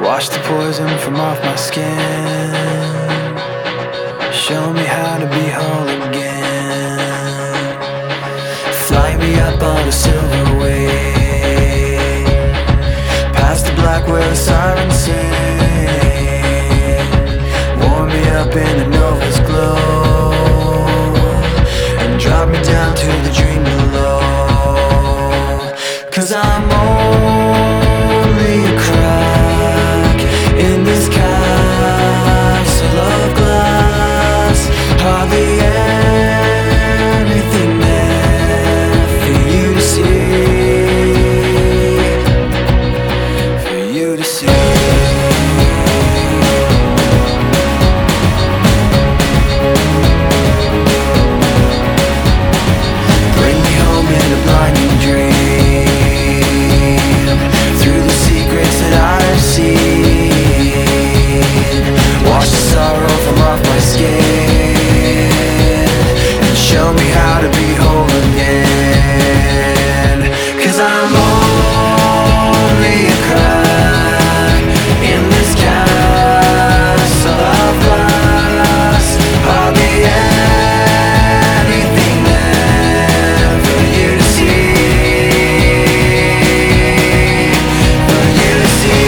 Wash the poison from off my skin. Show me how to be whole again. Fly me up on a silver wave, past the black where the sirens sing. Warm me up in the nova's glow, and drop me down to the dream below. 'Cause I'm only a crack in this castle of glass. Hardly anything there for you to see, for you to see. Bring me home in a blinding dream, through the secrets that I've seen. Wash the sorrow from off my skin, and show me how to be whole again. 'Cause I'm only a crack in this castle of glass. Hardly anything there for you to see, for you to see.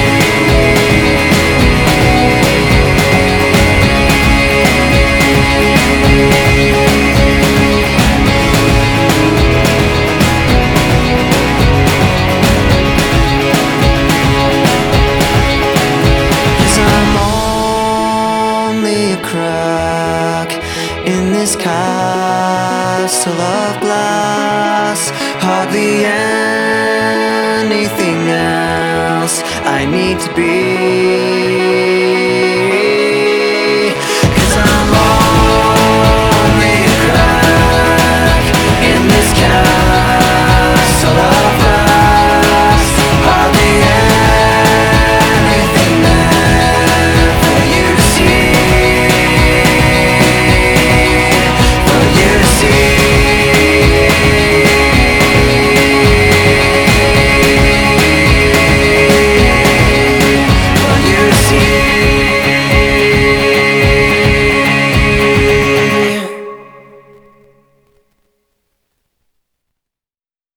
Crack in this castle of glass. Hardly anything else I need to be.